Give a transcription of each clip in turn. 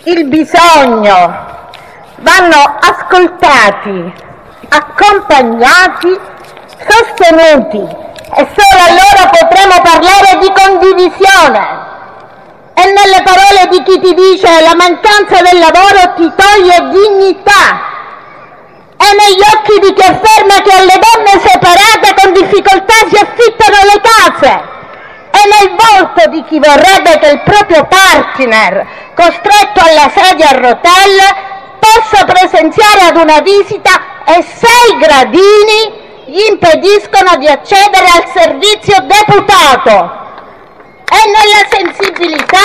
il bisogno vanno ascoltati, accompagnati, sostenuti e solo allora potremo parlare di condivisione. E nelle parole di chi ti dice la mancanza del lavoro ti toglie dignità, e negli occhi di chi afferma che alle donne separate con difficoltà si affittano le case, e nel volto di chi vorrebbe che il proprio partner, costretto alla sedia a rotelle, possa presenziare ad una visita e 6 gradini gli impediscono di accedere al servizio deputato. E nella sensibilità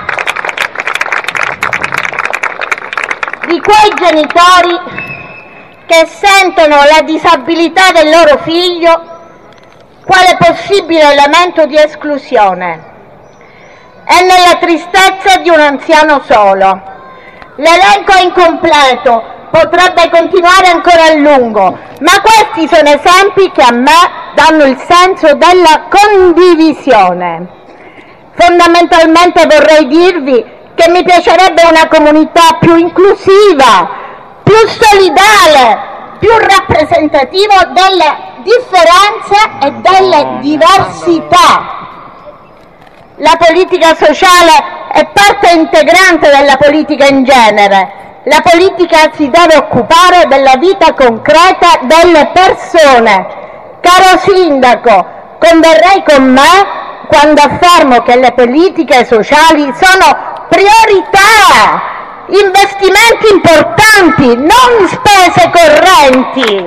di quei genitori che sentono la disabilità del loro figlio quale possibile elemento di esclusione, e nella tristezza di un anziano solo. L'elenco è incompleto, potrebbe continuare ancora a lungo, ma questi sono esempi che a me danno il senso della condivisione. Fondamentalmente vorrei dirvi che mi piacerebbe una comunità più inclusiva, più solidale, più rappresentativa delle differenze e delle diversità. La politica sociale è parte integrante della politica in genere. La politica si deve occupare della vita concreta delle persone. Caro sindaco, converrei con me quando affermo che le politiche sociali sono priorità, investimenti importanti, non spese correnti.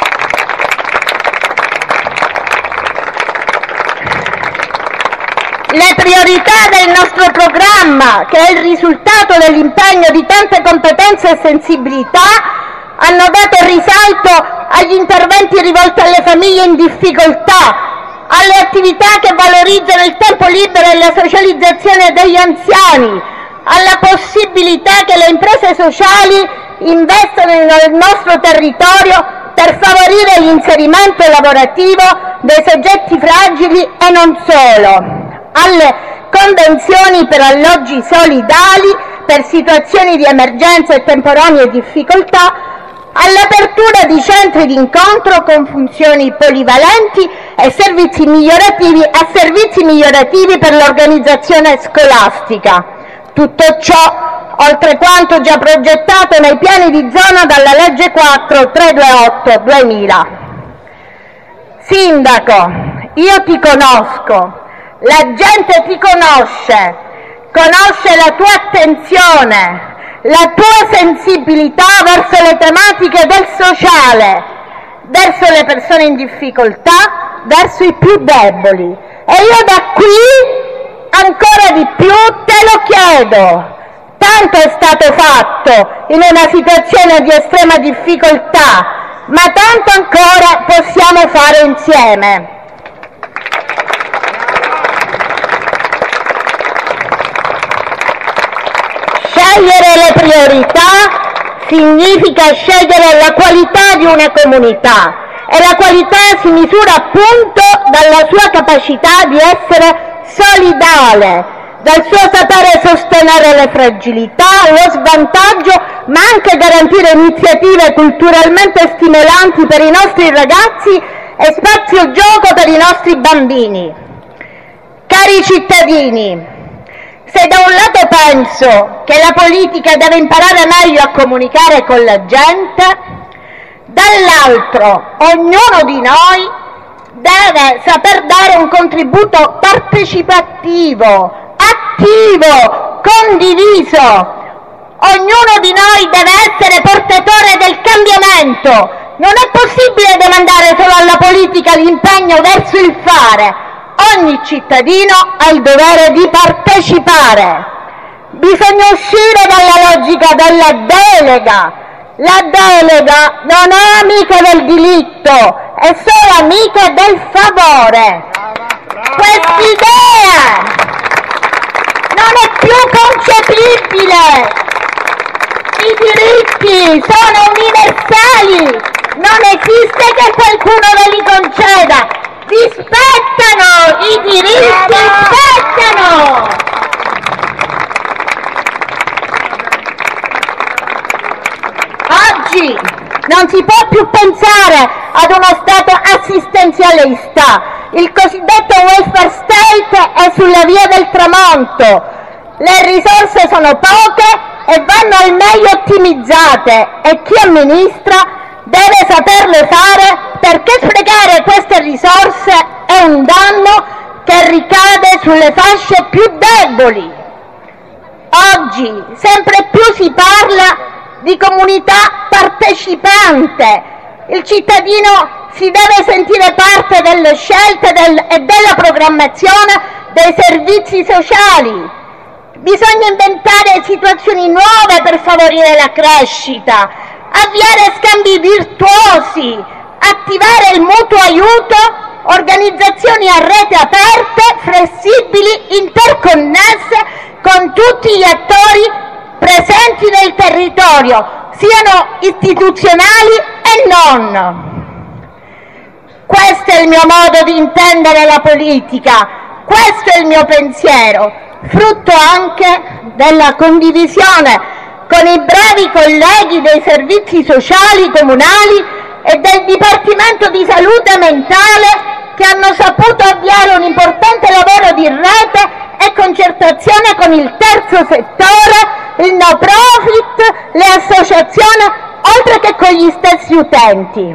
Le priorità del nostro programma, che è il risultato dell'impegno di tante competenze e sensibilità, hanno dato risalto agli interventi rivolti alle famiglie in difficoltà, alle attività che valorizzano il tempo libero e la socializzazione degli anziani, alla possibilità che le imprese sociali investano nel nostro territorio per favorire l'inserimento lavorativo dei soggetti fragili e non solo, alle convenzioni per alloggi solidali per situazioni di emergenza e temporanee difficoltà, all'apertura di centri di incontro con funzioni polivalenti e servizi migliorativi per l'organizzazione scolastica. Tutto ciò oltre quanto già progettato nei piani di zona dalla legge 4-328-2000. Sindaco, io ti conosco, la gente ti conosce la tua attenzione, la tua sensibilità verso le tematiche del sociale, verso le persone in difficoltà, verso i più deboli. E io da qui ancora di più te lo chiedo. Tanto è stato fatto in una situazione di estrema difficoltà, ma tanto ancora possiamo fare insieme. Scegliere le priorità significa scegliere la qualità di una comunità, e la qualità si misura appunto dalla sua capacità di essere solidale, dal suo sapere sostenere le fragilità, lo svantaggio, ma anche garantire iniziative culturalmente stimolanti per i nostri ragazzi e spazio gioco per i nostri bambini. Cari cittadini, se da un lato penso che la politica deve imparare meglio a comunicare con la gente, dall'altro ognuno di noi deve saper dare un contributo partecipativo, attivo, condiviso. Ognuno di noi deve essere portatore del cambiamento. Non è possibile demandare solo alla politica l'impegno verso il fare. Ogni cittadino ha il dovere di partecipare. Bisogna uscire dalla logica della delega. La delega non è amica del diritto, è solo amica del favore. Quest'idea non è più concepibile. I diritti sono universali, non esiste che qualcuno ve li conceda. Vi spettano, i diritti spettano. Non si può più pensare ad uno Stato assistenzialista. Il cosiddetto welfare state è sulla via del tramonto. Le risorse sono poche e vanno al meglio ottimizzate e chi amministra deve saperle fare, perché sprecare queste risorse è un danno che ricade sulle fasce più deboli. Oggi sempre più si parla di comunità partecipante. Il cittadino si deve sentire parte delle scelte e della programmazione dei servizi sociali. Bisogna inventare situazioni nuove per favorire la crescita, avviare scambi virtuosi, attivare il mutuo aiuto, organizzazioni a rete aperte, flessibili, interconnesse con tutti gli attori presenti nel territorio, siano istituzionali e non. Questo è il mio modo di intendere la politica, questo è il mio pensiero, frutto anche della condivisione con i bravi colleghi dei servizi sociali comunali e del Dipartimento di Salute Mentale, che hanno saputo avviare un importante lavoro di rete e concertazione con il terzo settore, il no profit, le associazioni, oltre che con gli stessi utenti.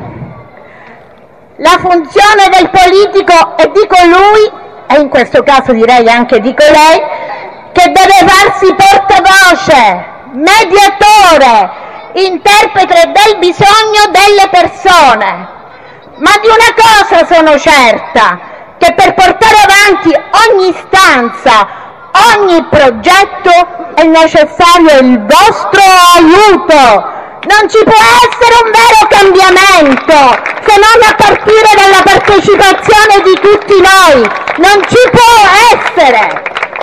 La funzione del politico è di colui, e in questo caso direi anche di colei, che deve farsi portavoce, mediatore, interprete del bisogno delle persone. Ma di una cosa sono certa, che per portare avanti ogni istanza, ogni progetto è necessario il vostro aiuto. Non ci può essere un vero cambiamento se non a partire dalla partecipazione di tutti noi. Non ci può essere.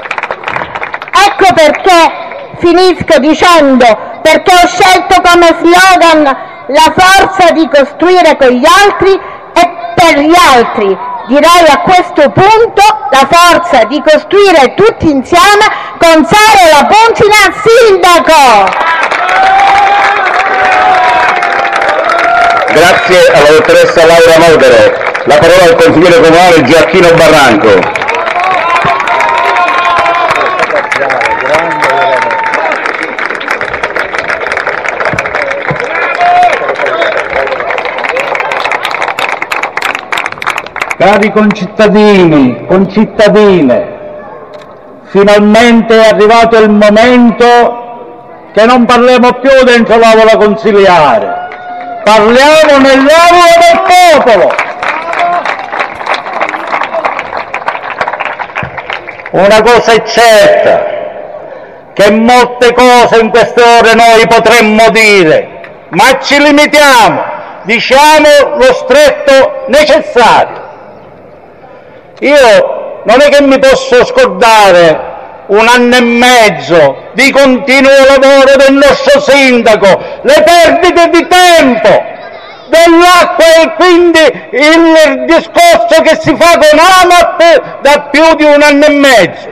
Ecco perché finisco dicendo, perché ho scelto come slogan la forza di costruire con gli altri e per gli altri. Direi a questo punto la forza di costruire tutti insieme con Sara Lapunzina sindaco. Grazie alla dottoressa Laura Modero. La parola al consigliere comunale Gioacchino Barranco. Cari concittadini, concittadine, finalmente è arrivato il momento che non parliamo più dentro l'aula consiliare, parliamo nell'aula del popolo. Una cosa è certa, che molte cose in queste ore noi potremmo dire, ma ci limitiamo, diciamo lo stretto necessario. Io non è che mi posso scordare 1 anno e mezzo di continuo lavoro del nostro sindaco, le perdite di tempo, dell'acqua e quindi il discorso che si fa con AMAP da più di 1 anno e mezzo.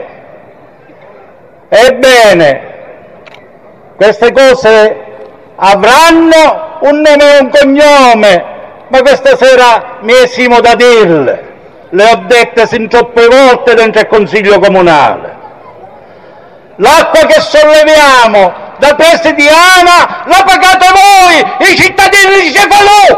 Ebbene, queste cose avranno un nome e un cognome, ma questa sera mi esimo da dirle. Le ho dette sin troppe volte dentro il Consiglio Comunale. L'acqua che solleviamo da presi di Ana la pagate voi, i cittadini di Cefalù!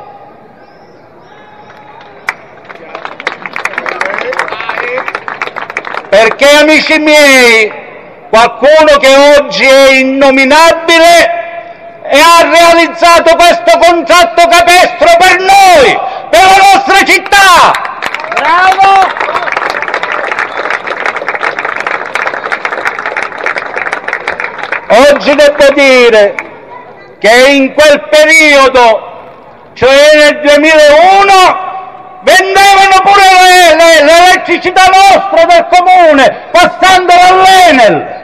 Perché, amici miei, qualcuno che oggi è innominabile e ha realizzato questo contratto capestro per noi, per la nostra città! Bravo! Oggi devo dire che in quel periodo, cioè nel 2001, vendevano pure l'elettricità nostra del comune, passandola all'Enel.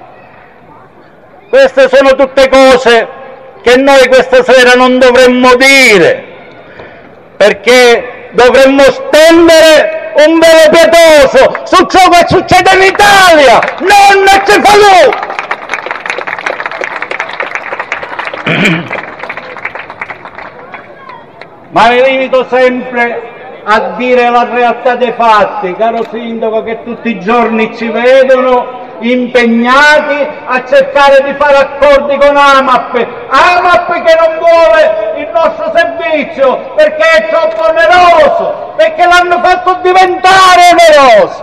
Queste sono tutte cose che noi questa sera non dovremmo dire, perché dovremmo stendere un velo pietoso su ciò che succede in Italia, non a Cefalù. ma mi limito sempre a dire la realtà dei fatti, caro Sindaco, che tutti i giorni ci vedono impegnati a cercare di fare accordi con AMAP che non vuole il nostro servizio perché è troppo oneroso, perché l'hanno fatto diventare oneroso.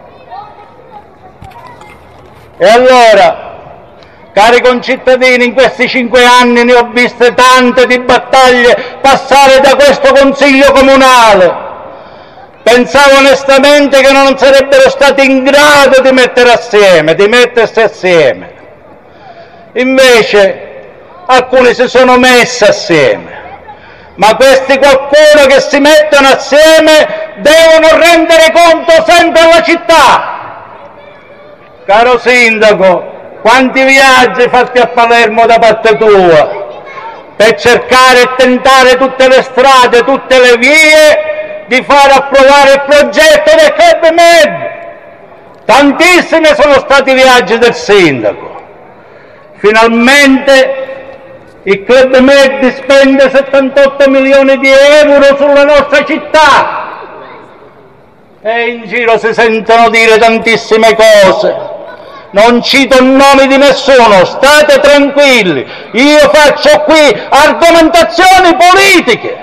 E allora, cari concittadini, in questi 5 anni ne ho viste tante di battaglie passare da questo Consiglio Comunale. Pensavo onestamente che non sarebbero stati in grado di mettersi assieme. Invece alcuni si sono messi assieme, ma questi qualcuno che si mettono assieme devono rendere conto sempre alla città. Caro Sindaco, quanti viaggi fatti a Palermo da parte tua per cercare e tentare tutte le strade, tutte le vie di far approvare il progetto del Club Med. Tantissimi sono stati i viaggi del Sindaco. Finalmente il Club Med spende 78 milioni di euro sulla nostra città e in giro si sentono dire tantissime cose. Non cito nomi di nessuno, state tranquilli, io faccio qui argomentazioni politiche.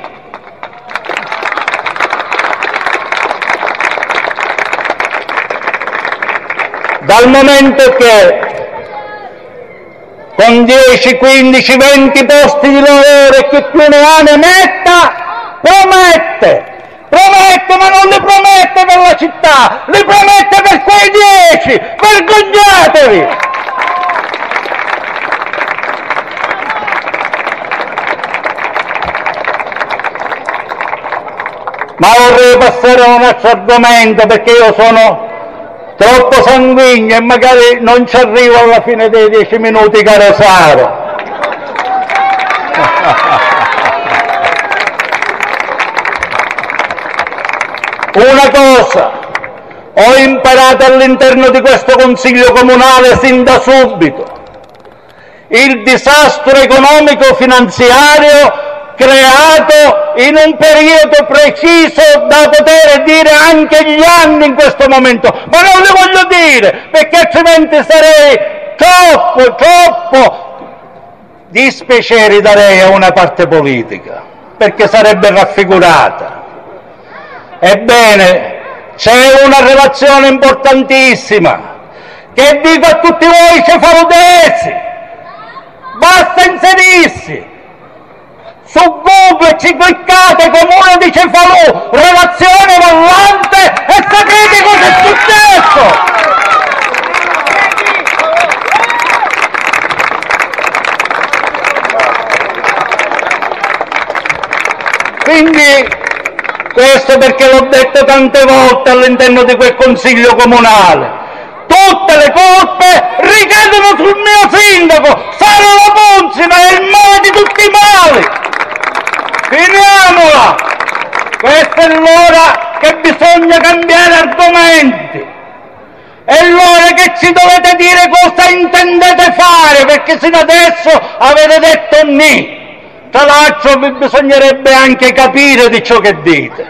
Dal momento che con 10, 15, 20 posti di lavoro e chi più ne ha ne metta, promette, ma non li promette per la città, li promette per quei 10, vergognatevi! Ma vorrei passare a un altro argomento perché io sono troppo sanguigno e magari non ci arrivo alla fine dei 10 minuti, caro Saro. Una cosa ho imparato all'interno di questo Consiglio Comunale sin da subito: il disastro economico-finanziario creato in un periodo preciso da poter dire anche gli anni in questo momento, ma non li voglio dire perché altrimenti sarei troppo dispiaceri darei a una parte politica, perché sarebbe raffigurata. Ebbene, c'è una relazione importantissima che dico a tutti voi cefaludesi: basta inserirsi su Google, ci cliccate Comune di Cefalù, relazione Vallante e sapete cosa è successo! Quindi, questo perché l'ho detto tante volte all'interno di quel Consiglio Comunale, tutte le colpe ricadono sul mio sindaco, Saro Lapunzi, ma è il male di tutti i mali! Finiamola! Questa è l'ora che bisogna cambiare argomenti, è l'ora che ci dovete dire cosa intendete fare, perché sino adesso avete detto ni. Tra l'altro bisognerebbe anche capire di ciò che dite.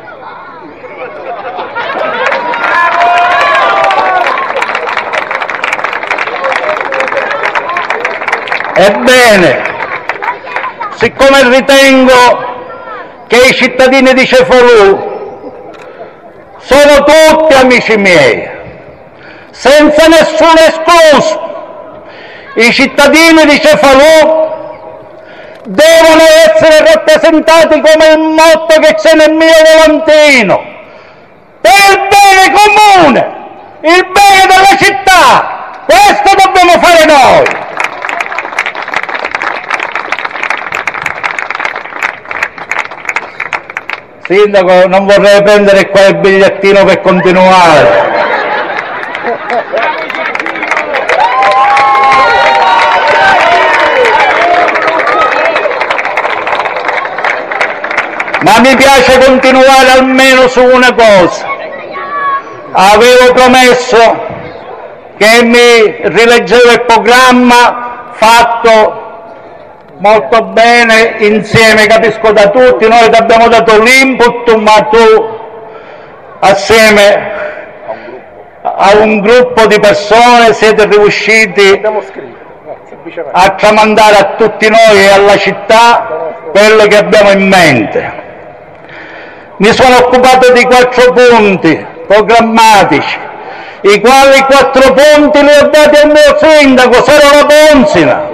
Ebbene, siccome ritengo che i cittadini di Cefalù sono tutti amici miei, senza nessuno escluso, i cittadini di Cefalù devono essere rappresentati come il motto che c'è nel mio volantino: per il bene comune, il bene della città. Questo dobbiamo fare noi. Sindaco, non vorrei prendere qua il bigliettino per continuare. Ma mi piace continuare almeno su una cosa. Avevo promesso che mi rileggevo il programma fatto molto bene, insieme, capisco da tutti, noi ti abbiamo dato l'input, ma tu assieme a un gruppo di persone siete riusciti a tramandare a tutti noi e alla città quello che abbiamo in mente. Mi sono occupato di 4 punti programmatici, i quali 4 punti li ho dati al mio sindaco, Sero Laponsina.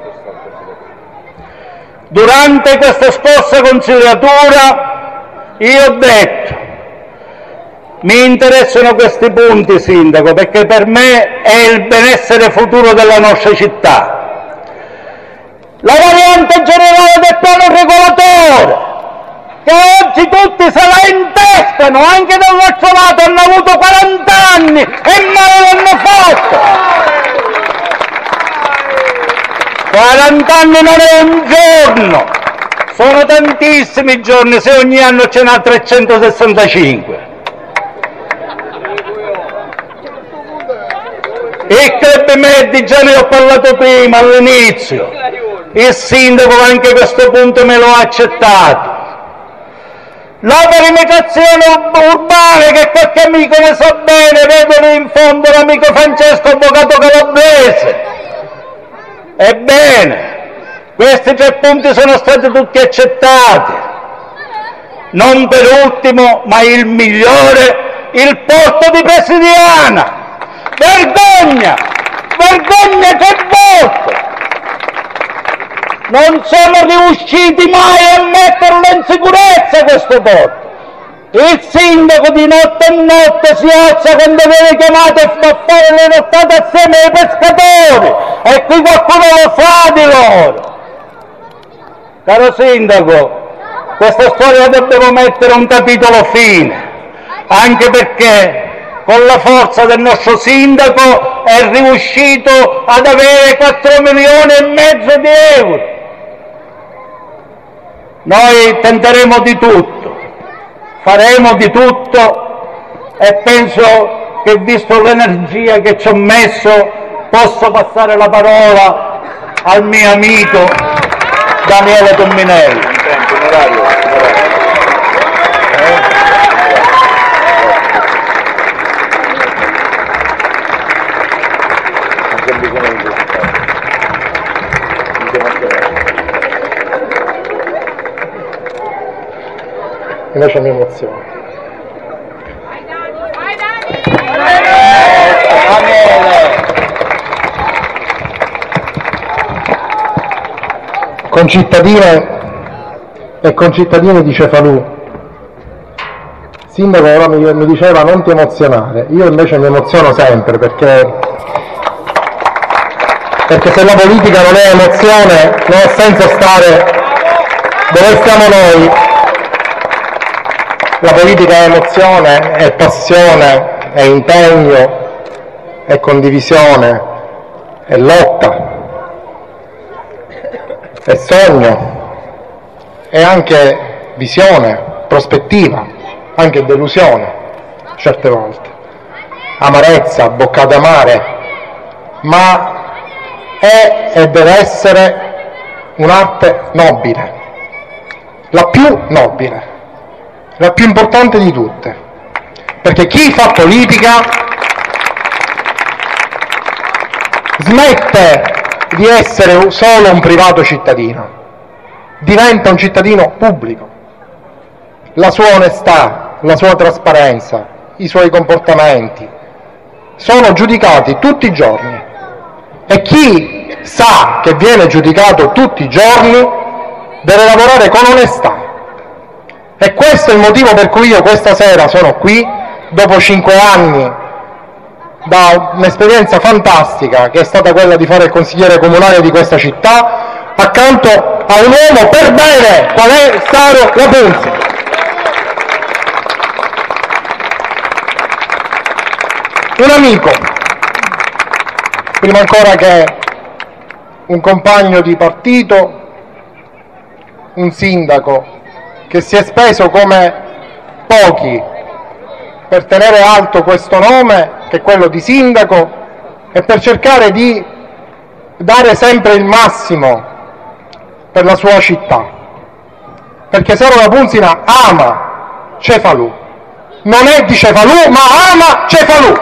Durante questa scorsa consigliatura io ho detto: mi interessano questi punti, sindaco, perché per me è il benessere futuro della nostra città. La variante generale del piano regolatore, che oggi tutti se la intestano, anche dal nostro lato hanno avuto 40 anni e mai l'hanno fatto. 40 anni non è un giorno, sono tantissimi giorni se ogni anno ce n'ha 365. Il Club Med già ne ho parlato prima, all'inizio. Il sindaco anche questo punto me lo ha accettato. La perimetrazione urbana, che qualche amico ne sa bene, vedo lì in fondo l'amico Francesco, avvocato calabrese. Ebbene, questi 3 punti sono stati tutti accettati. Non per ultimo, ma il migliore, il porto di Presidiana. Vergogna! Vergogna che voto! Non sono riusciti mai a metterlo in sicurezza questo porto. Il sindaco di notte a notte si alza quando viene chiamato e fa fare le nottate assieme ai pescatori, e qui qualcuno lo sa di loro. Caro sindaco, questa storia dobbiamo mettere un capitolo fine, anche perché con la forza del nostro sindaco è riuscito ad avere 4,5 milioni di euro. Noi tenteremo di tutto, faremo di tutto, e penso che, visto l'energia che ci ho messo, posso passare la parola al mio amico Daniele Tomminelli. Invece mi emoziona. Concittadine e concittadini di Cefalù, sindaco ora mi diceva non ti emozionare, io invece mi emoziono sempre, perché se la politica non è emozione non ha senso stare dove stiamo noi. La politica è emozione, è passione, è impegno, è condivisione, è lotta, è sogno, è anche visione, prospettiva, anche delusione certe volte, amarezza, boccate amare, ma è e deve essere un'arte nobile, la più nobile, la più importante di tutte, perché chi fa politica smette di essere solo un privato cittadino, diventa un cittadino pubblico. La sua onestà, la sua trasparenza, i suoi comportamenti sono giudicati tutti i giorni, e chi sa che viene giudicato tutti i giorni deve lavorare con onestà. E questo è il motivo per cui io questa sera sono qui, dopo 5 anni, da un'esperienza fantastica che è stata quella di fare il consigliere comunale di questa città, accanto a un uomo per bene qual è Saro Laponsina. Un amico, prima ancora che un compagno di partito, un sindaco che si è speso come pochi per tenere alto questo nome, che è quello di sindaco, e per cercare di dare sempre il massimo per la sua città, perché Saro Lapunzina ama Cefalù, non è di Cefalù ma ama Cefalù.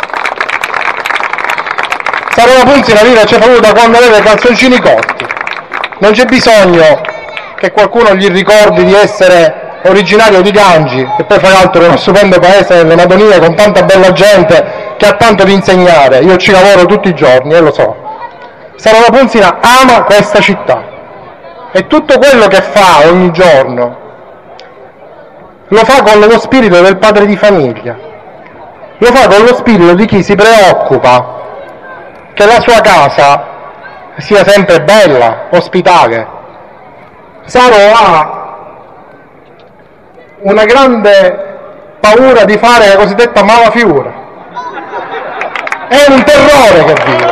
Saro Lapunzina vive a Cefalù da quando aveva i calzoncini corti, non c'è bisogno che qualcuno gli ricordi di essere originario di Gangi, che poi fra l'altro è uno stupendo paese nelle Madonie con tanta bella gente che ha tanto da insegnare. Io ci lavoro tutti i giorni e lo so. Saro Lapunzina ama questa città e tutto quello che fa ogni giorno lo fa con lo spirito del padre di famiglia, lo fa con lo spirito di chi si preoccupa che la sua casa sia sempre bella, ospitale. Saro ha una grande paura di fare la cosiddetta mala figura, è un terrore che vive,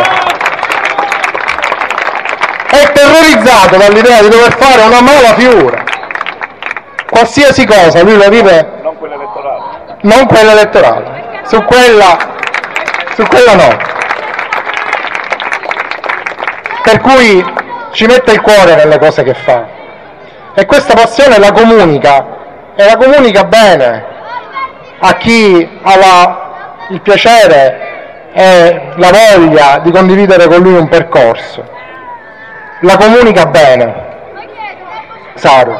è terrorizzato dall'idea di dover fare una mala figura, qualsiasi cosa lui la vive, non quella elettorale, su quella no, per cui ci mette il cuore nelle cose che fa e questa passione la comunica, e la comunica bene a chi ha il piacere e la voglia di condividere con lui un percorso. La comunica bene, Saro.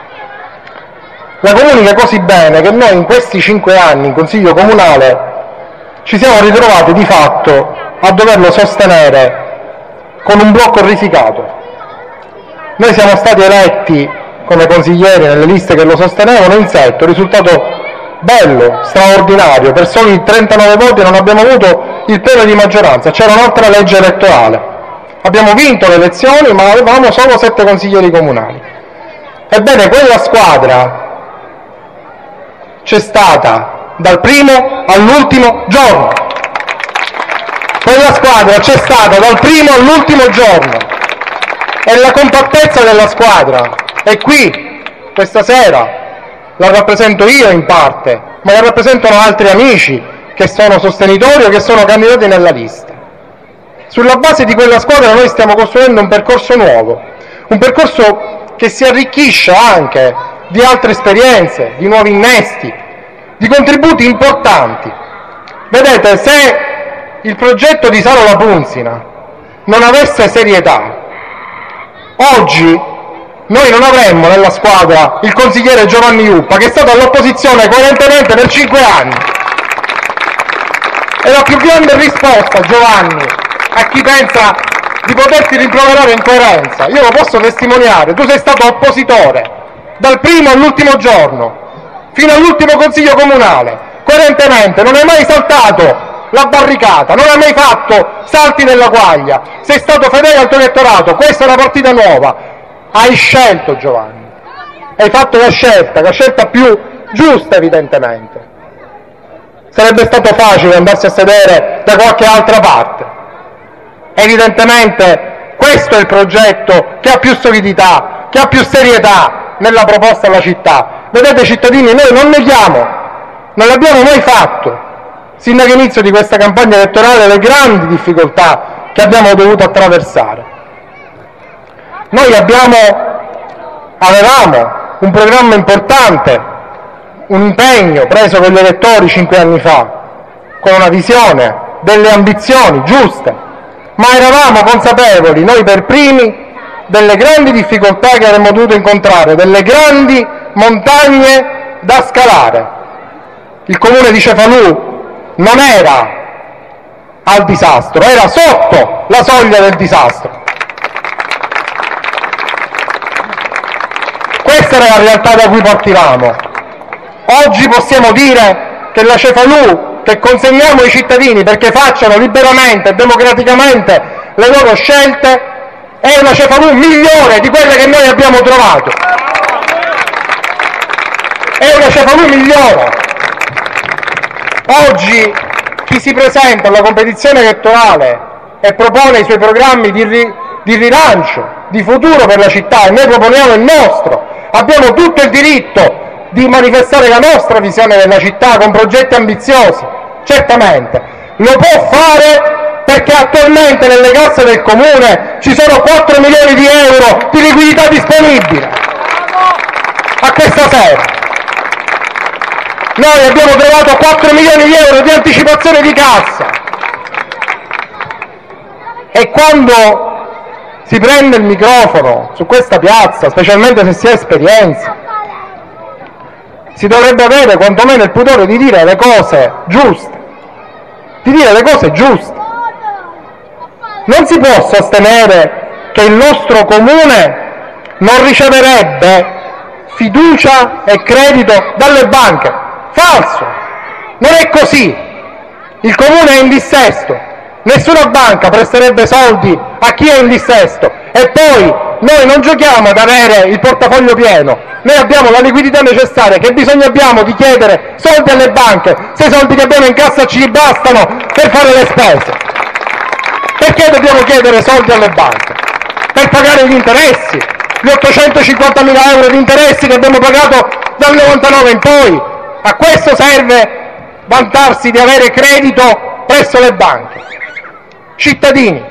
La comunica così bene che noi in questi 5 anni in Consiglio Comunale ci siamo ritrovati di fatto a doverlo sostenere con un blocco risicato. Noi siamo stati eletti come consiglieri nelle liste che lo sostenevano in 7, risultato bello, straordinario, per soli 39 voti non abbiamo avuto il premio di maggioranza, c'era un'altra legge elettorale, abbiamo vinto le elezioni ma avevamo solo 7 consiglieri comunali. Ebbene, quella squadra c'è stata dal primo all'ultimo giorno, quella squadra c'è stata dal primo all'ultimo giorno, e la compattezza della squadra è qui, questa sera, la rappresento io in parte, ma la rappresentano altri amici che sono sostenitori o che sono candidati nella lista. Sulla base di quella squadra noi stiamo costruendo un percorso nuovo, un percorso che si arricchisce anche di altre esperienze, di nuovi innesti, di contributi importanti. Vedete, se il progetto di Saro Lapunzina non avesse serietà, oggi noi non avremmo nella squadra il consigliere Giovanni Iuppa, che è stato all'opposizione coerentemente per 5 anni. E la più grande risposta, Giovanni, a chi pensa di poterti rimproverare in coerenza, io lo posso testimoniare, tu sei stato oppositore dal primo all'ultimo giorno, fino all'ultimo consiglio comunale, coerentemente, non hai mai saltato la barricata, non hai mai fatto salti nella guaglia, sei stato fedele al tuo elettorato, questa è una partita nuova. Hai scelto, Giovanni, hai fatto la scelta più giusta evidentemente. Sarebbe stato facile andarsi a sedere da qualche altra parte. Evidentemente questo è il progetto che ha più solidità, che ha più serietà nella proposta alla città. Vedete cittadini, noi non neghiamo, non l'abbiamo mai fatto, sin dall'inizio di questa campagna elettorale, le grandi difficoltà che abbiamo dovuto attraversare. Noi avevamo un programma importante, un impegno preso con gli elettori 5 anni fa, con una visione, delle ambizioni giuste, ma eravamo consapevoli, noi per primi, delle grandi difficoltà che avremmo dovuto incontrare, delle grandi montagne da scalare. Il comune di Cefalù non era al disastro, era sotto la soglia del disastro. Questa era la realtà da cui partivamo. Oggi possiamo dire che la Cefalù che consegniamo ai cittadini perché facciano liberamente e democraticamente le loro scelte è una Cefalù migliore di quelle che noi abbiamo trovato. È una Cefalù migliore. Oggi chi si presenta alla competizione elettorale e propone i suoi programmi di rilancio, di futuro per la città, e noi proponiamo il nostro, abbiamo tutto il diritto di manifestare la nostra visione della città con progetti ambiziosi, certamente, lo può fare perché attualmente nelle casse del comune ci sono 4 milioni di euro di liquidità disponibile. A questa sera noi abbiamo trovato 4 milioni di euro di anticipazione di cassa, e quando si prende il microfono su questa piazza, specialmente se si ha esperienza, si dovrebbe avere quantomeno il pudore di dire le cose giuste, Non si può sostenere che il nostro comune non riceverebbe fiducia e credito dalle banche. Falso! Non è così! Il comune è in dissesto, nessuna banca presterebbe soldi a chi è in dissesto, e poi noi non giochiamo ad avere il portafoglio pieno, noi abbiamo la liquidità necessaria. Che bisogno abbiamo di chiedere soldi alle banche se i soldi che abbiamo in cassa ci bastano per fare le spese? Perché dobbiamo chiedere soldi alle banche? Per pagare gli interessi, gli 850.000 euro di interessi che abbiamo pagato dal 99 in poi. A questo serve vantarsi di avere credito presso le banche. Cittadini,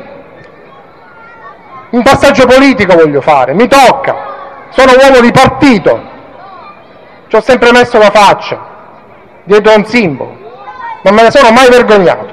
un passaggio politico voglio fare, mi tocca, sono uomo di partito, ci ho sempre messo la faccia dietro un simbolo, non me ne sono mai vergognato.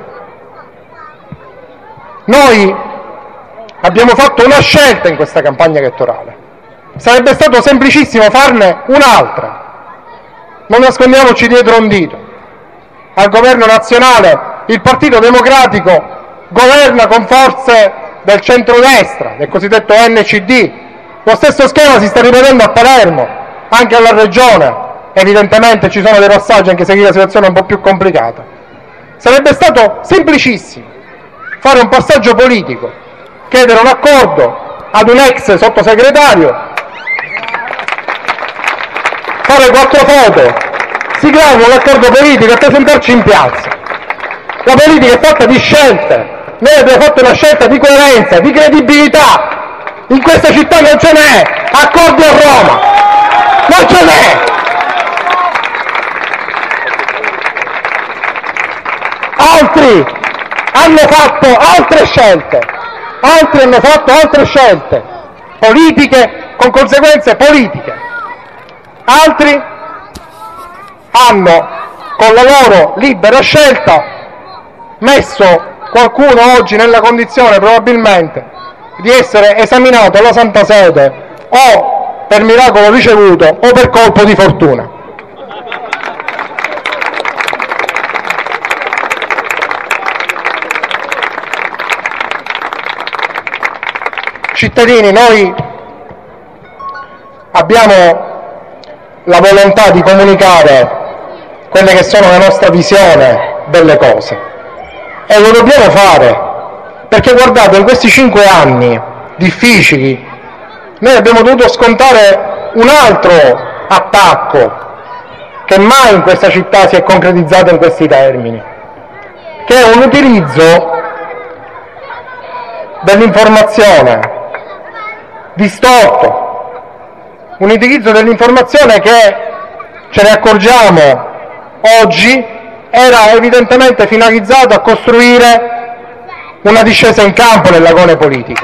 Noi abbiamo fatto una scelta in questa campagna elettorale, sarebbe stato semplicissimo farne un'altra, non nascondiamoci dietro un dito. Al governo nazionale il Partito Democratico governa con forze del centrodestra, del cosiddetto NCD. Lo stesso schema si sta ripetendo a Palermo, anche alla regione. Evidentemente ci sono dei passaggi, anche se qui la situazione è un po' più complicata. Sarebbe stato semplicissimo fare un passaggio politico, chiedere un accordo ad un ex sottosegretario, fare 4 foto, siglare un accordo politico e presentarci in piazza. La politica è fatta di scelte. Noi abbiamo fatto una scelta di coerenza, di credibilità. In questa città non ce n'è. Accordi a Roma. Non ce n'è. Altri hanno fatto altre scelte. Altri hanno fatto altre scelte politiche con conseguenze politiche. Altri hanno, con la loro libera scelta, messo qualcuno oggi nella condizione probabilmente di essere esaminato alla Santa Sede o per miracolo ricevuto o per colpo di fortuna. Cittadini, noi abbiamo la volontà di comunicare quelle che sono la nostra visione delle cose, e lo dobbiamo fare, perché guardate, in questi 5 anni difficili noi abbiamo dovuto scontare un altro attacco che mai in questa città si è concretizzato in questi termini, che è un utilizzo dell'informazione distorto, un utilizzo dell'informazione che, ce ne accorgiamo oggi, era evidentemente finalizzato a costruire una discesa in campo nell'agone politico.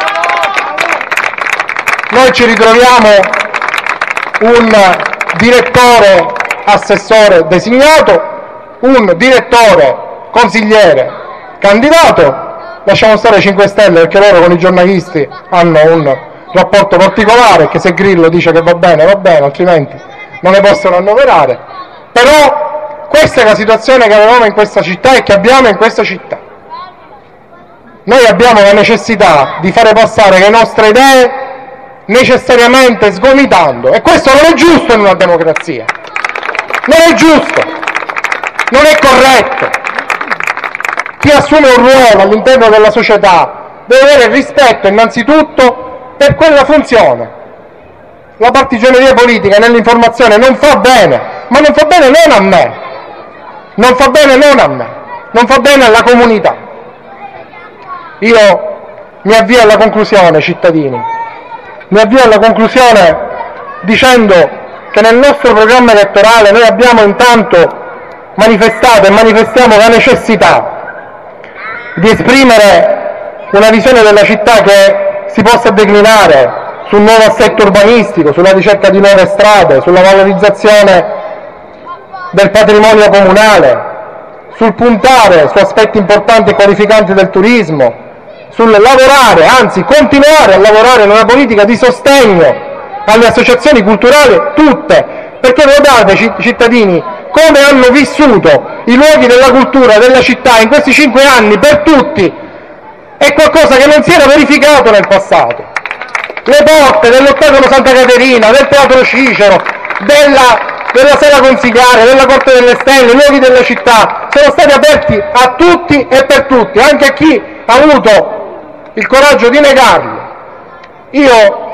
Noi ci ritroviamo un direttore assessore designato, un direttore consigliere candidato, lasciamo stare 5 Stelle perché loro con i giornalisti hanno un rapporto particolare, che se Grillo dice che va bene, altrimenti non ne possono annoverare. Però questa è la situazione che avevamo in questa città e che abbiamo in questa città. Noi abbiamo la necessità di fare passare le nostre idee necessariamente sgomitando, e questo non è giusto in una democrazia, non è giusto, non è corretto. Chi assume un ruolo all'interno della società deve avere rispetto innanzitutto per quella funzione. La partigianeria politica nell'informazione non fa bene, ma non fa bene non a me, non fa bene non a me, non fa bene alla comunità. Io mi avvio alla conclusione, cittadini, mi avvio alla conclusione dicendo che nel nostro programma elettorale noi abbiamo intanto manifestato e manifestiamo la necessità di esprimere una visione della città che si possa declinare sul nuovo assetto urbanistico, sulla ricerca di nuove strade, sulla valorizzazione del patrimonio comunale, sul puntare su aspetti importanti e qualificanti del turismo, sul lavorare, anzi continuare a lavorare in una politica di sostegno alle associazioni culturali tutte, perché guardate cittadini come hanno vissuto i luoghi della cultura della città in questi 5 anni per tutti, è qualcosa che non si era verificato nel passato. Le porte dell'Ottagono Santa Caterina, del Teatro Cicero, della Sala Consigliare, della Corte delle Stelle, i luoghi della città sono stati aperti a tutti e per tutti, anche a chi ha avuto il coraggio di negarli. Io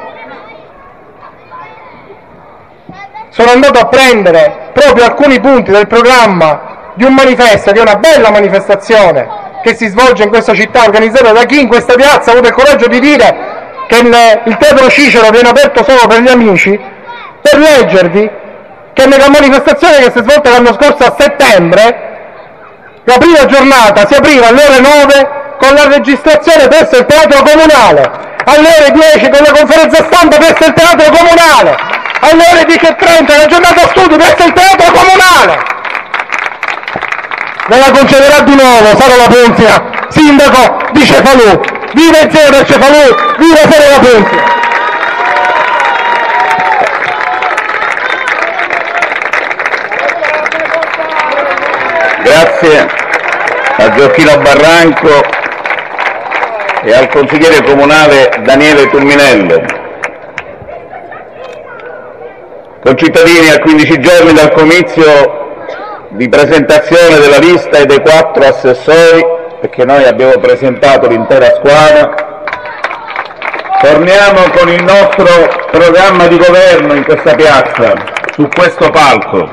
sono andato a prendere proprio alcuni punti del programma di un manifesto, che è una bella manifestazione che si svolge in questa città, organizzata da chi in questa piazza ha avuto il coraggio di dire che il Teatro Cicero viene aperto solo per gli amici, per leggervi che nella manifestazione che si è svolta l'anno scorso a settembre, la prima giornata si apriva alle ore 9 con la registrazione presso il Teatro Comunale, alle ore 10 con la conferenza stampa presso il Teatro Comunale, alle ore 10:30 la giornata studi presso il Teatro Comunale. Me la concederà di nuovo Sara La Ponzia, sindaco di Cefalù. Viva il zero del Cefalù, viva Sara La Ponzia! Grazie a Gioacchino Barranco e al consigliere comunale Daniele Tumminello. Concittadini, a 15 giorni dal comizio di presentazione della lista e dei 4 assessori, perché noi abbiamo presentato l'intera squadra, torniamo con il nostro programma di governo in questa piazza, su questo palco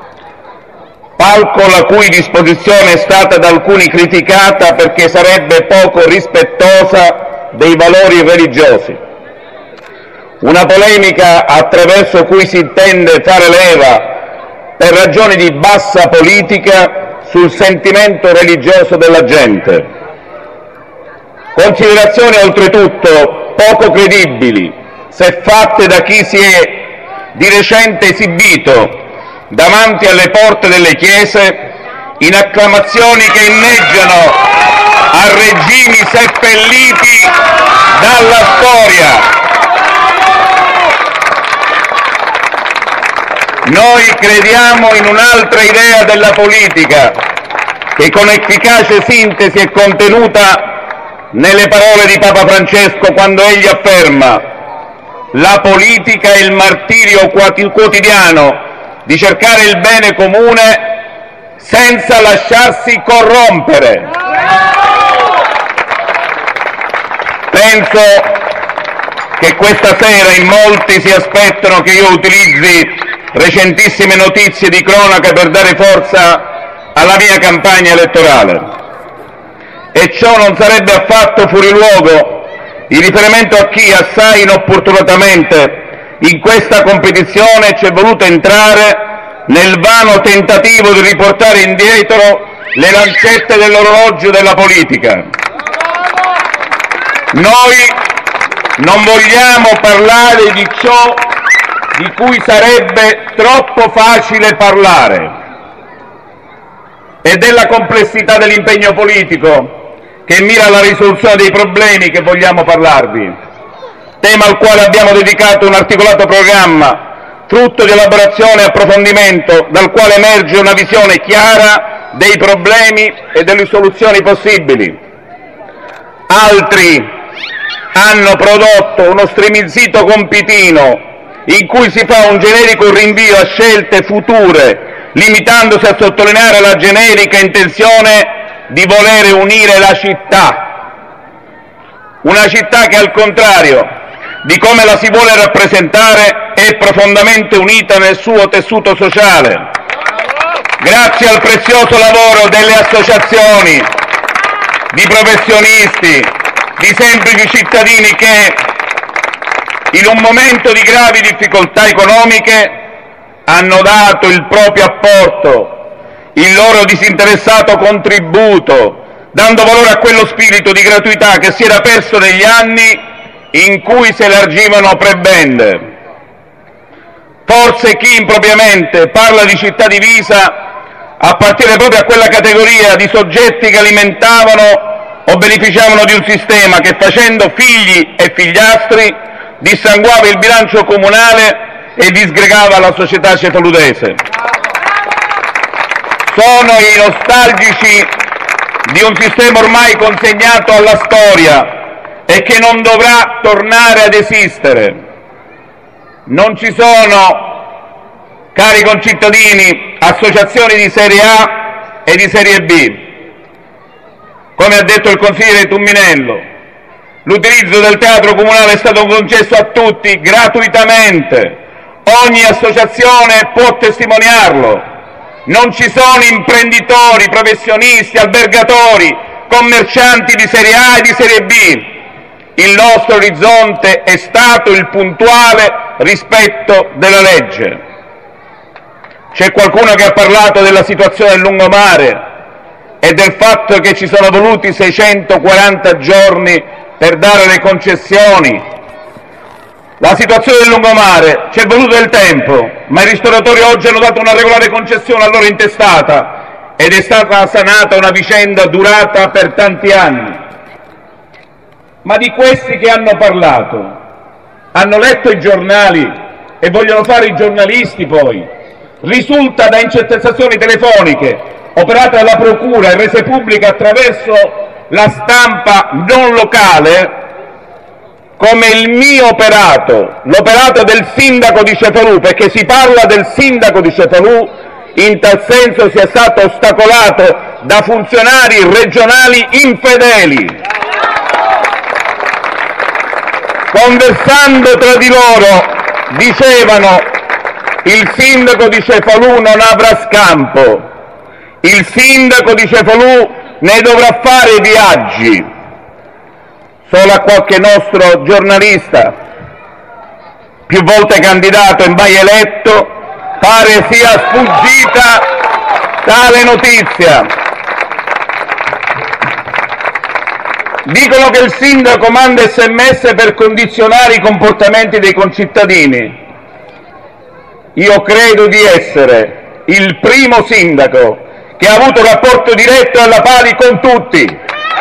la cui disposizione è stata da alcuni criticata perché sarebbe poco rispettosa dei valori religiosi. Una polemica attraverso cui si intende fare leva, per ragioni di bassa politica, sul sentimento religioso della gente. Considerazioni oltretutto poco credibili, se fatte da chi si è di recente esibito davanti alle porte delle chiese in acclamazioni che inneggiano a regimi seppelliti dalla storia. Noi crediamo in un'altra idea della politica, che con efficace sintesi è contenuta nelle parole di Papa Francesco quando egli afferma: la politica è il martirio quotidiano di cercare il bene comune senza lasciarsi corrompere. Penso che questa sera in molti si aspettano che io utilizzi recentissime notizie di cronaca per dare forza alla mia campagna elettorale, e ciò non sarebbe affatto fuori luogo in riferimento a chi assai inopportunamente in questa competizione ci è voluto entrare nel vano tentativo di riportare indietro le lancette dell'orologio della politica. Noi non vogliamo parlare di ciò di cui sarebbe troppo facile parlare e della complessità dell'impegno politico che mira alla risoluzione dei problemi che vogliamo parlarvi, tema al quale abbiamo dedicato un articolato programma, frutto di elaborazione e approfondimento, dal quale emerge una visione chiara dei problemi e delle soluzioni possibili. Altri hanno prodotto uno striminzito compitino in cui si fa un generico rinvio a scelte future, limitandosi a sottolineare la generica intenzione di volere unire la città. Una città che, al contrario di come la si vuole rappresentare, è profondamente unita nel suo tessuto sociale, grazie al prezioso lavoro delle associazioni, di professionisti, di semplici cittadini che, in un momento di gravi difficoltà economiche, hanno dato il proprio apporto, il loro disinteressato contributo, dando valore a quello spirito di gratuità che si era perso negli anni in cui si elargivano prebende. Forse chi impropriamente parla di città divisa appartiene proprio a quella categoria di soggetti che alimentavano o beneficiavano di un sistema che, facendo figli e figliastri, dissanguava il bilancio comunale e disgregava la società cefaludese. Sono i nostalgici di un sistema ormai consegnato alla storia e che non dovrà tornare ad esistere. Non ci sono, cari concittadini, associazioni di serie A e di serie B. Come ha detto il consigliere Tumminello, l'utilizzo del teatro comunale è stato concesso a tutti gratuitamente. Ogni associazione può testimoniarlo. Non ci sono imprenditori, professionisti, albergatori, commercianti di serie A e di serie B. Il nostro orizzonte è stato il puntuale rispetto della legge. C'è qualcuno che ha parlato della situazione del lungomare e del fatto che ci sono voluti 640 giorni per dare le concessioni. La situazione del lungomare, ci è voluto del tempo, ma i ristoratori oggi hanno dato una regolare concessione a loro intestata ed è stata sanata una vicenda durata per tanti anni. Ma di questi che hanno parlato, hanno letto i giornali e vogliono fare i giornalisti poi. Risulta da intercettazioni telefoniche operate dalla Procura e rese pubbliche attraverso la stampa non locale come il mio operato, l'operato del sindaco di Cefalù, perché si parla del sindaco di Cefalù, in tal senso sia stato ostacolato da funzionari regionali infedeli. Conversando tra di loro dicevano: il sindaco di Cefalù non avrà scampo, il sindaco di Cefalù ne dovrà fare viaggi. Solo a qualche nostro giornalista, più volte candidato e mai eletto, pare sia sfuggita tale notizia. Dicono che il sindaco manda SMS per condizionare i comportamenti dei concittadini. Io credo di essere il primo sindaco che ha avuto rapporto diretto e alla pari con tutti.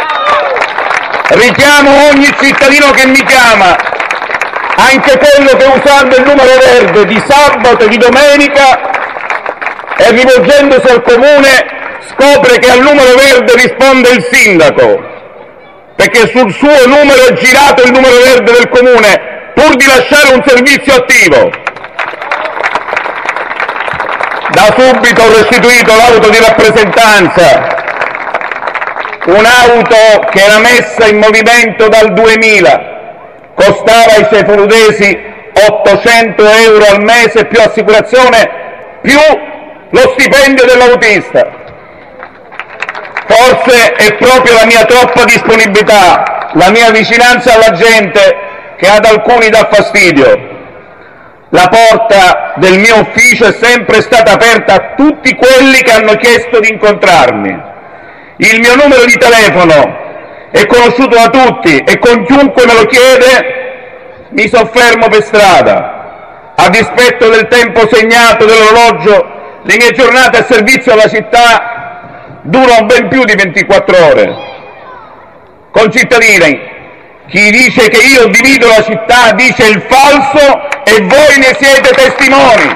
Richiamo ogni cittadino che mi chiama, anche quello che usando il numero verde di sabato e di domenica e rivolgendosi al comune scopre che al numero verde risponde il sindaco, perché sul suo numero è girato il numero verde del comune pur di lasciare un servizio attivo. Da subito ho restituito l'auto di rappresentanza, un'auto che era messa in movimento dal 2000, costava ai cefaludesi 800 euro al mese più assicurazione più lo stipendio dell'autista. Forse è proprio la mia troppa disponibilità, la mia vicinanza alla gente che ad alcuni dà fastidio. La porta del mio ufficio è sempre stata aperta a tutti quelli che hanno chiesto di incontrarmi. Il mio numero di telefono è conosciuto da tutti e con chiunque me lo chiede mi soffermo per strada. A dispetto del tempo segnato dell'orologio, le mie giornate a servizio alla città durano ben più di 24 ore. Concittadini, chi dice che io divido la città dice il falso e voi ne siete testimoni.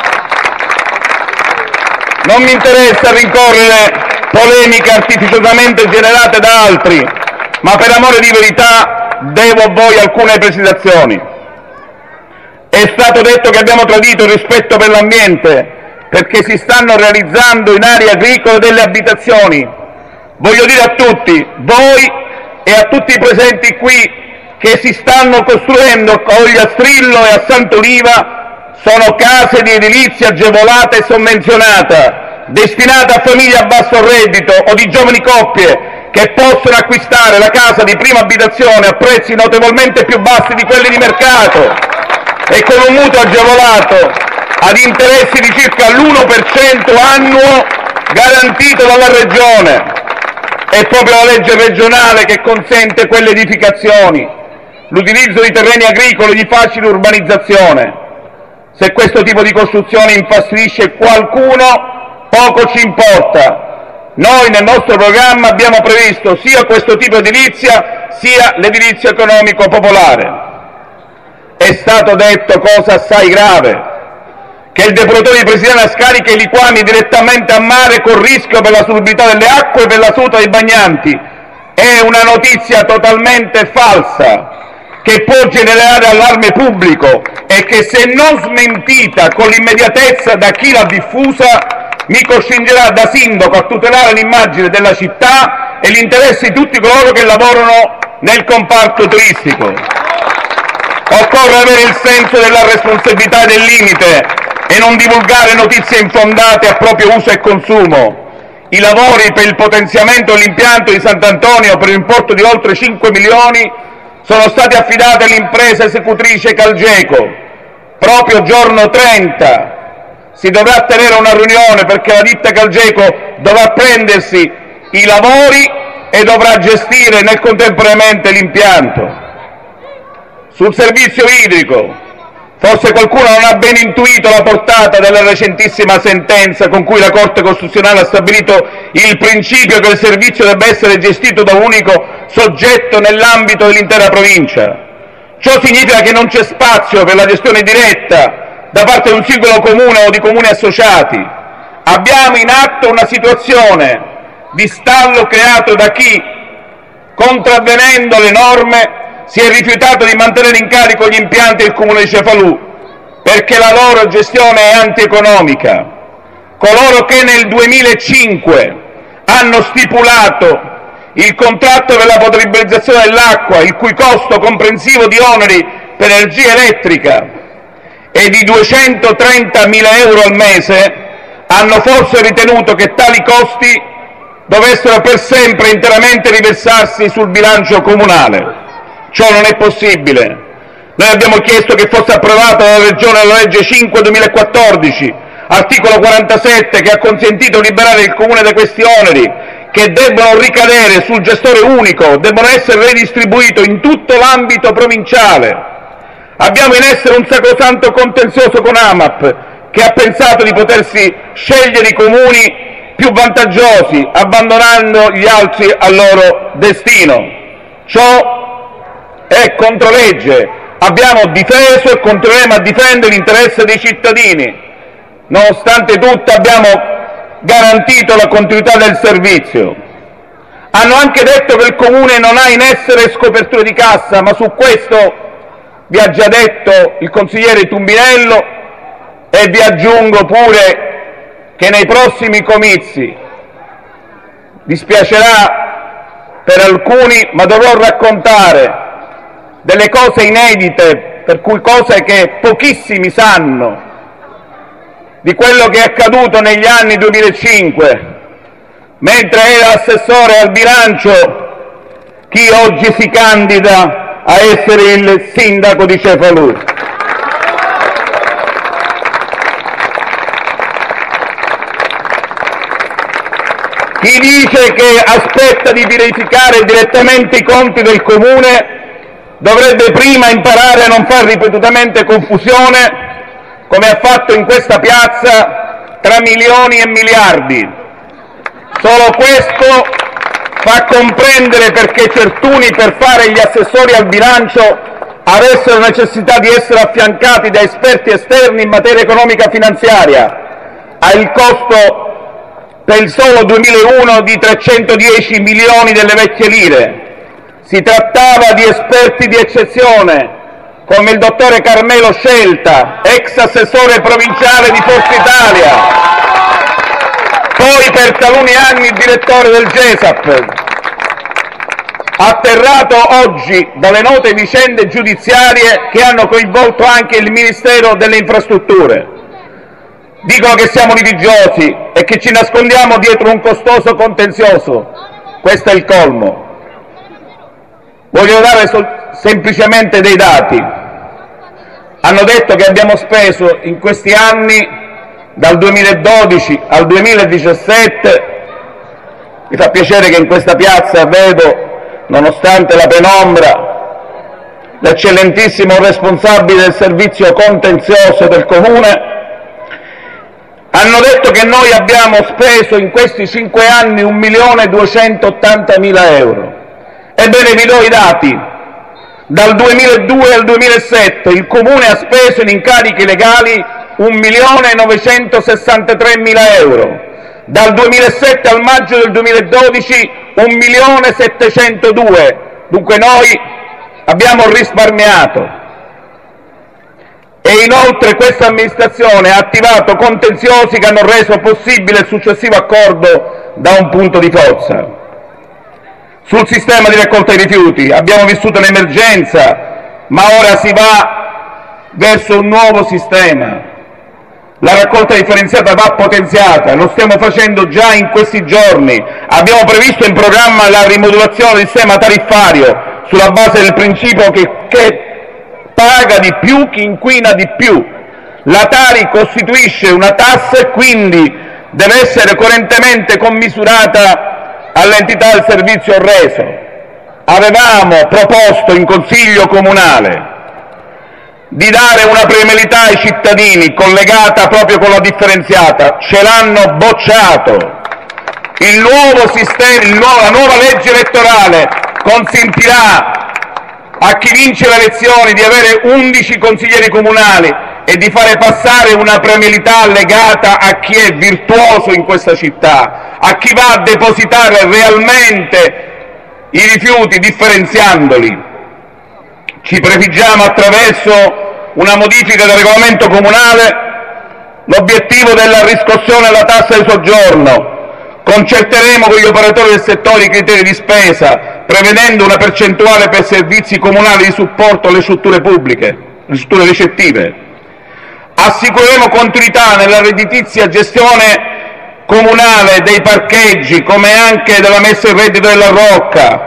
Non mi interessa rincorrere polemiche artificiosamente generate da altri, ma per amore di verità devo a voi alcune precisazioni. È stato detto che abbiamo tradito il rispetto per l'ambiente perché si stanno realizzando in aree agricole delle abitazioni. Voglio dire a tutti, voi e a tutti i presenti qui, che si stanno costruendo a Ogliastrillo e a Sant'Oliva sono case di edilizia agevolata e sovvenzionata, destinate a famiglie a basso reddito o di giovani coppie che possono acquistare la casa di prima abitazione a prezzi notevolmente più bassi di quelli di mercato e con un mutuo agevolato ad interessi di circa l'1% annuo garantito dalla Regione. È proprio la legge regionale che consente quelle edificazioni, l'utilizzo di terreni agricoli di facile urbanizzazione. Se questo tipo di costruzione infastidisce qualcuno, poco ci importa. Noi nel nostro programma abbiamo previsto sia questo tipo di edilizia, sia l'edilizia economico popolare. È stato detto cosa assai grave, che il depuratore di Presidiana scarica i liquami direttamente a mare con rischio per la salubrità delle acque e per la salute dei bagnanti. È una notizia totalmente falsa, che può generare allarme pubblico e che, se non smentita con l'immediatezza da chi l'ha diffusa, mi costringerà da sindaco a tutelare l'immagine della città e gli interessi di tutti coloro che lavorano nel comparto turistico. Occorre avere il senso della responsabilità e del limite e non divulgare notizie infondate a proprio uso e consumo. I lavori per il potenziamento dell'impianto di Sant'Antonio per un importo di oltre 5 milioni sono stati affidati all'impresa esecutrice Calgeco. Proprio giorno 30 si dovrà tenere una riunione, perché la ditta Calgeco dovrà prendersi i lavori e dovrà gestire contemporaneamente l'impianto. Sul servizio idrico, forse qualcuno non ha ben intuito la portata della recentissima sentenza con cui la Corte Costituzionale ha stabilito il principio che il servizio debba essere gestito da un unico soggetto nell'ambito dell'intera provincia. Ciò significa che non c'è spazio per la gestione diretta da parte di un singolo comune o di comuni associati. Abbiamo in atto una situazione di stallo creato da chi, contravvenendo le norme, si è rifiutato di mantenere in carico gli impianti del comune di Cefalù, perché la loro gestione è antieconomica. Coloro che nel 2005 hanno stipulato il contratto per la potabilizzazione dell'acqua, il cui costo comprensivo di oneri per energia elettrica è di 230.000 euro al mese, hanno forse ritenuto che tali costi dovessero per sempre interamente riversarsi sul bilancio comunale. Ciò non è possibile. Noi abbiamo chiesto che fosse approvata dalla Regione la legge 5/2014, articolo 47, che ha consentito di liberare il Comune da questi oneri, che debbono ricadere sul gestore unico, debbono essere redistribuiti in tutto l'ambito provinciale. Abbiamo in essere un sacrosanto contenzioso con AMAP, che ha pensato di potersi scegliere i comuni più vantaggiosi, abbandonando gli altri al loro destino. Ciò è controlegge. Abbiamo difeso e continueremo a difendere l'interesse dei cittadini. Nonostante tutto abbiamo garantito la continuità del servizio. Hanno anche detto che il Comune non ha in essere scoperture di cassa, ma su questo vi ha già detto il consigliere Tumbinello, e vi aggiungo pure che nei prossimi comizi, dispiacerà per alcuni, ma dovrò raccontare delle cose inedite, per cui cose che pochissimi sanno, di quello che è accaduto negli anni 2005, mentre era assessore al bilancio chi oggi si candida a essere il sindaco di Cefalù. Chi dice che aspetta di verificare direttamente i conti del comune dovrebbe prima imparare a non fare ripetutamente confusione, come ha fatto in questa piazza, tra milioni e miliardi. Solo questo fa comprendere perché certuni, per fare gli assessori al bilancio, avessero necessità di essere affiancati da esperti esterni in materia economica finanziaria, al costo per il solo 2001 di 310 milioni delle vecchie lire. Si trattava di esperti di eccezione, come il dottore Carmelo Scelta, ex assessore provinciale di Forza Italia, poi per taluni anni il direttore del GESAP, atterrato oggi dalle note vicende giudiziarie che hanno coinvolto anche il Ministero delle Infrastrutture. Dicono che siamo litigiosi e che ci nascondiamo dietro un costoso contenzioso. Questo è il colmo. Voglio dare semplicemente dei dati. Hanno detto che abbiamo speso in questi anni, dal 2012 al 2017, Mi fa piacere che in questa piazza vedo, nonostante la penombra, l'eccellentissimo responsabile del servizio contenzioso del Comune. Hanno detto che noi abbiamo speso in questi 5 anni 1.280.000 euro. Ebbene, vi do i dati. Dal 2002 al 2007 il Comune ha speso in incarichi legali 1.963.000 euro. Dal 2007 al maggio del 2012 1.702.000. Dunque noi abbiamo risparmiato. E inoltre questa amministrazione ha attivato contenziosi che hanno reso possibile il successivo accordo da un punto di forza. Sul sistema di raccolta dei rifiuti abbiamo vissuto l'emergenza, ma ora si va verso un nuovo sistema. La raccolta differenziata va potenziata, lo stiamo facendo già in questi giorni. Abbiamo previsto in programma la rimodulazione del sistema tariffario sulla base del principio che paga di più chi inquina di più. La Tari costituisce una tassa e quindi deve essere coerentemente commisurata all'entità del servizio reso. Avevamo proposto in Consiglio Comunale di dare una premialità ai cittadini collegata proprio con la differenziata, ce l'hanno bocciato. La nuova legge elettorale consentirà a chi vince le elezioni di avere 11 consiglieri comunali e di fare passare una premialità legata a chi è virtuoso in questa città, a chi va a depositare realmente i rifiuti differenziandoli. Ci prefiggiamo attraverso una modifica del regolamento comunale l'obiettivo della riscossione della tassa di soggiorno. Concerteremo con gli operatori del settore i criteri di spesa, prevedendo una percentuale per servizi comunali di supporto alle strutture pubbliche, le strutture ricettive. Assicureremo continuità nella redditizia gestione comunale dei parcheggi, come anche della messa in reddito della Rocca,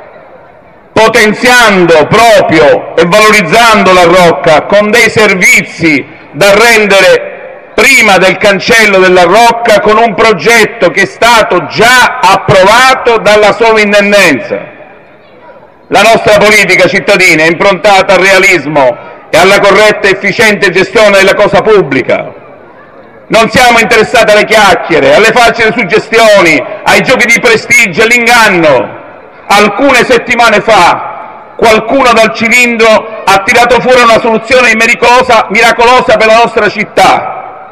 potenziando proprio e valorizzando la Rocca con dei servizi da rendere prima del cancello della Rocca, con un progetto che è stato già approvato dalla sovrintendenza. La nostra politica cittadina è improntata al realismo e alla corretta e efficiente gestione della cosa pubblica. Non siamo interessati alle chiacchiere, alle false suggestioni, ai giochi di prestigio, all'inganno. Alcune settimane fa qualcuno dal cilindro ha tirato fuori una soluzione miracolosa per la nostra città,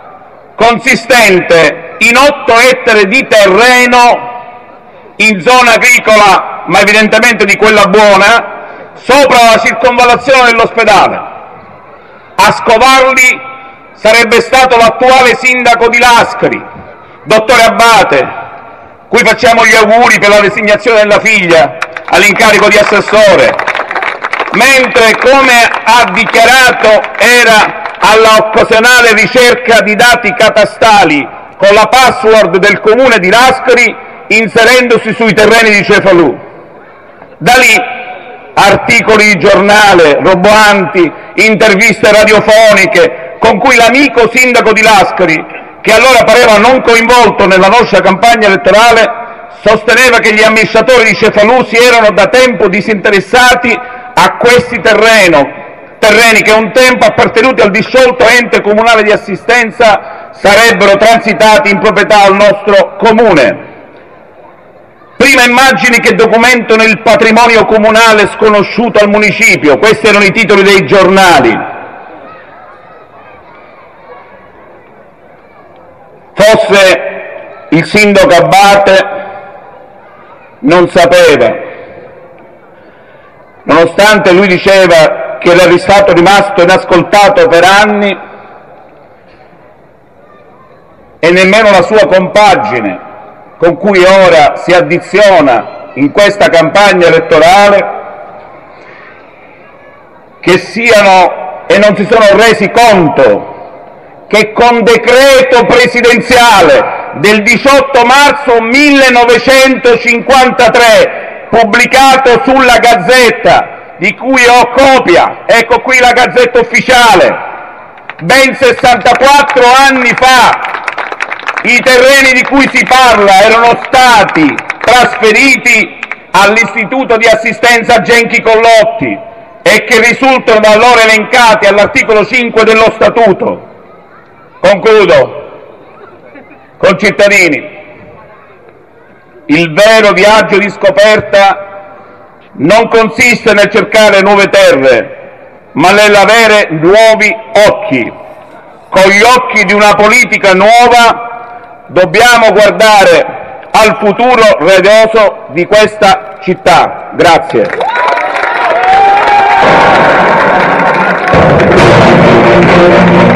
consistente in 8 ettari di terreno in zona agricola, ma evidentemente di quella buona, sopra la circonvallazione dell'ospedale. A scovarli sarebbe stato l'attuale sindaco di Lascari, dottore Abbate, cui facciamo gli auguri per la designazione della figlia all'incarico di assessore, mentre, come ha dichiarato, era alla occasionale ricerca di dati catastali con la password del comune di Lascari, inserendosi sui terreni di Cefalù. Da lì articoli di giornale, roboanti, interviste radiofoniche, con cui l'amico sindaco di Lascari, che allora pareva non coinvolto nella nostra campagna elettorale, sosteneva che gli amministratori di Cefalù si erano da tempo disinteressati a questi terreni che un tempo appartenuti al disciolto ente comunale di assistenza sarebbero transitati in proprietà al nostro comune. Prima immagini che documentano il patrimonio comunale sconosciuto al municipio, questi erano i titoli dei giornali. Forse il sindaco Abbate non sapeva, nonostante lui diceva che era stato rimasto inascoltato per anni, e nemmeno la sua compagine, con cui ora si addiziona in questa campagna elettorale, che siano e non si sono resi conto che con decreto presidenziale del 18 marzo 1953, pubblicato sulla Gazzetta, di cui ho copia, ecco qui la Gazzetta Ufficiale, ben 64 anni fa, i terreni di cui si parla erano stati trasferiti all'Istituto di Assistenza Genchi Collotti e che risultano da loro elencati all'articolo 5 dello Statuto. Concludo. Concittadini, il vero viaggio di scoperta non consiste nel cercare nuove terre, ma nell'avere nuovi occhi. Con gli occhi di una politica nuova dobbiamo guardare al futuro radioso di questa città. Grazie.